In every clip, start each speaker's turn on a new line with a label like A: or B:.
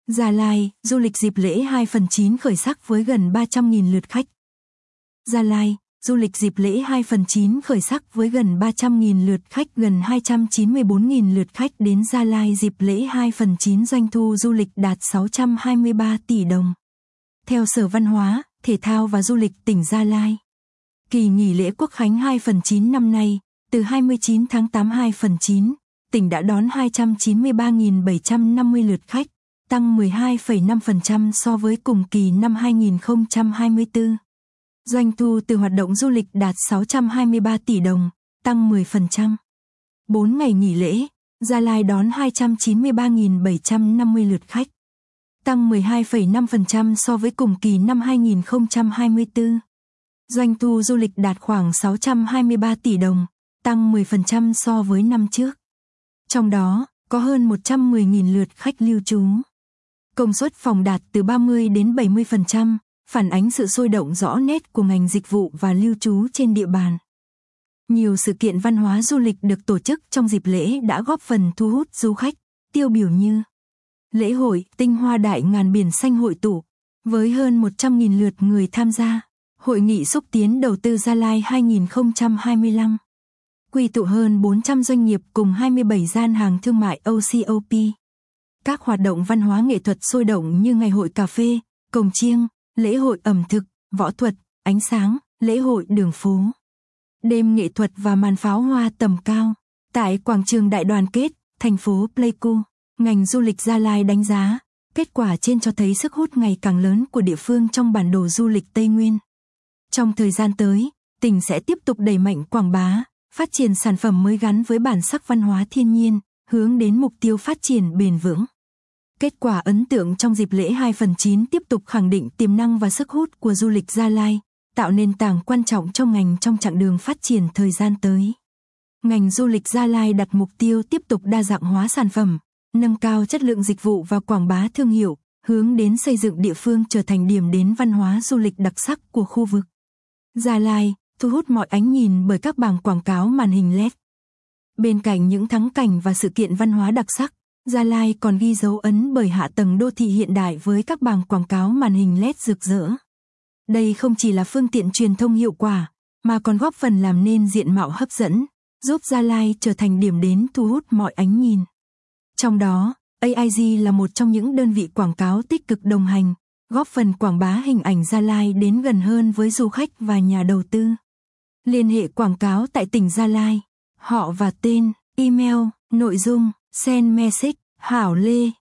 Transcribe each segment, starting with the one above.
A: Gia Lai, du lịch dịp lễ 2/9 khởi sắc với gần 300.000 lượt khách. Gia Lai, du lịch dịp lễ 2/9 khởi sắc với gần 300.000 lượt khách, gần 294.000 lượt khách đến Gia Lai dịp lễ 2/9, doanh thu du lịch đạt 623 tỷ đồng. Theo Sở Văn hóa, Thể thao và Du lịch tỉnh Gia Lai, kỳ nghỉ lễ Quốc khánh 2/9 năm nay, từ 29 tháng 8 2/9, tỉnh đã đón 293.750 lượt khách, tăng 12,5% so với cùng kỳ năm 2024. Doanh thu từ hoạt động du lịch đạt 623 tỷ đồng, tăng 10%. 4 ngày nghỉ lễ, Gia Lai đón 293.750 lượt khách, tăng 12,5% so với cùng kỳ năm 2024. Doanh thu du lịch đạt khoảng 623 tỷ đồng, tăng 10% so với năm trước. Trong đó, có hơn 110.000 lượt khách lưu trú. Công suất phòng đạt từ 30 đến 70%, phản ánh sự sôi động rõ nét của ngành dịch vụ và lưu trú trên địa bàn. Nhiều sự kiện văn hóa du lịch được tổ chức trong dịp lễ đã góp phần thu hút du khách, tiêu biểu như lễ hội Tinh Hoa Đại Ngàn Biển Xanh hội tụ, với hơn 100.000 lượt người tham gia, Hội nghị xúc tiến đầu tư Gia Lai 2025, quy tụ hơn 400 doanh nghiệp cùng 27 gian hàng thương mại OCOP. Các hoạt động văn hóa nghệ thuật sôi động như ngày hội cà phê, cồng chiêng, lễ hội ẩm thực, võ thuật, ánh sáng, lễ hội đường phố, đêm nghệ thuật và màn pháo hoa tầm cao. Tại quảng trường Đại Đoàn Kết, thành phố Pleiku, ngành du lịch Gia Lai đánh giá, kết quả trên cho thấy sức hút ngày càng lớn của địa phương trong bản đồ du lịch Tây Nguyên. Trong thời gian tới, tỉnh sẽ tiếp tục đẩy mạnh quảng bá, phát triển sản phẩm mới gắn với bản sắc văn hóa thiên nhiên, hướng đến mục tiêu phát triển bền vững. Kết quả ấn tượng trong dịp lễ 2/9 tiếp tục khẳng định tiềm năng và sức hút của du lịch Gia Lai, tạo nền tảng quan trọng trong ngành trong chặng đường phát triển thời gian tới. Ngành du lịch Gia Lai đặt mục tiêu tiếp tục đa dạng hóa sản phẩm, nâng cao chất lượng dịch vụ và quảng bá thương hiệu, hướng đến xây dựng địa phương trở thành điểm đến văn hóa du lịch đặc sắc của khu vực. Gia Lai thu hút mọi ánh nhìn bởi các bảng quảng cáo màn hình LED. Bên cạnh những thắng cảnh và sự kiện văn hóa đặc sắc, Gia Lai còn ghi dấu ấn bởi hạ tầng đô thị hiện đại với các bảng quảng cáo màn hình LED rực rỡ. Đây không chỉ là phương tiện truyền thông hiệu quả, mà còn góp phần làm nên diện mạo hấp dẫn, giúp Gia Lai trở thành điểm đến thu hút mọi ánh nhìn. Trong đó, AIG là một trong những đơn vị quảng cáo tích cực đồng hành, góp phần quảng bá hình ảnh Gia Lai đến gần hơn với du khách và nhà đầu tư. Liên hệ quảng cáo tại tỉnh Gia Lai, họ và tên, email, nội dung, send message, Hảo Lê,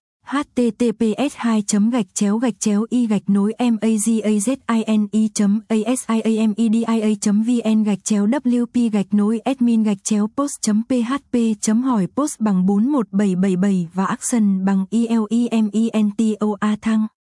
A: https://i-gạch-wp-admin-post.php.hỏi post bằng 41777 và action bằng ELEMENTOA thăng.